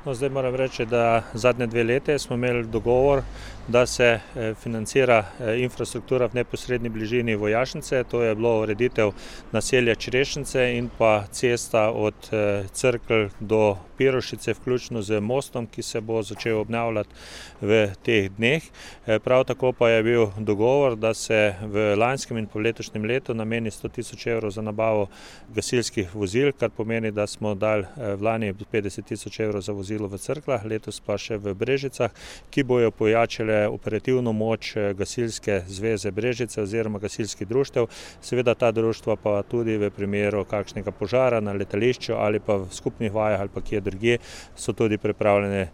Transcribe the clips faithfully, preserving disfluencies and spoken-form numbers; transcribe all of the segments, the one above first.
No, zdaj moram reči, da zadnje dve leti smo imeli dogovor, da se financira infrastruktura v neposredni bližini Vojašnice. To je bilo ureditev naselja Črešnice in pa cesta od Cerkelj do Pirošice, vključno z mostom, ki se bo začel obnavljati v teh dneh. Prav tako pa je bil dogovor, da se v lanskem in po letošnjem letu nameni sto tisoč evrov za nabavo gasilskih vozil, kar pomeni, da smo dali v lani petdeset tisoč evrov za vozilo v Cerkljah, letos pa še v Brežicah, ki bojo pojačale operativno moč Gasilske zveze Brežice oziroma gasilskih društev. Seveda ta društva pa tudi v primeru kakšnega požara na letališču ali pa v skupnih vajah ali pa kje drugje so tudi pripravljene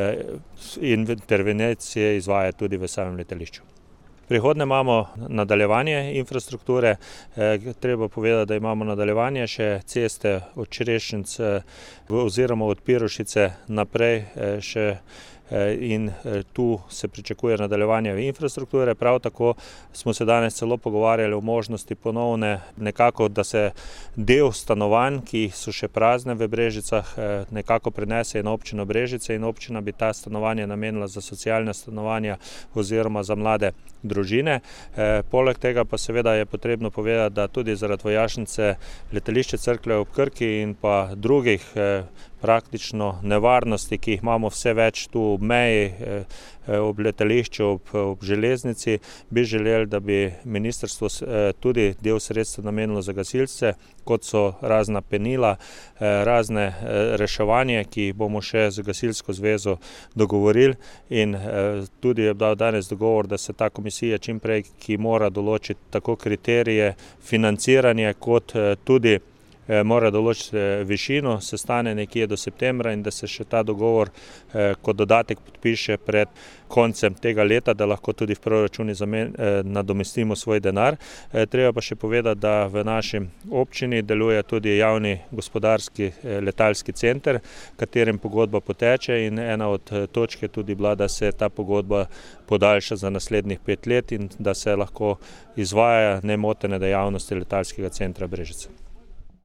intervencije izvajati tudi v samem letališču. Prihodnje imamo nadaljevanje infrastrukture, treba povedati, da imamo nadaljevanje še ceste od Črešnic oziroma od Pirošice naprej še in tu se pričakuje nadaljevanje infrastrukture. Prav tako smo se danes celo pogovarjali o možnosti ponovne nekako, da se del stanovanj, ki so še prazne v Brežicah, nekako prenese na občino Brežice in občina bi ta stanovanja namenila za socialne stanovanja oziroma za mlade družine. Poleg tega pa seveda je potrebno povedati, da tudi zaradi Vojašnice letališče Cerklje ob Krki in pa drugih praktično nevarnosti, ki jih imamo vse več tu ob meji, ob letališču, ob, ob železnici, bi želeli, da bi ministrstvo tudi del sredstev namenilo za gasilce, kot so razna penila, razne reševanje, ki jih bomo še z Gasilsko zvezo dogovorili in tudi je dal danes dogovor, da se ta komisija čim prej, ki mora določiti tako kriterije financiranja, kot tudi mora določiti višino, se stane nekje do septembra in da se še ta dogovor kot dodatek podpiše pred koncem tega leta, da lahko tudi v proračuni nadomestimo svoj denar. Treba pa še povedati, da v naši občini deluje tudi javni gospodarski letalski center, katerem pogodba poteče in ena od točk je tudi bila, da se ta pogodba podaljša za naslednjih pet let in da se lahko izvaja nemotene dejavnosti letalskega centra Brežice.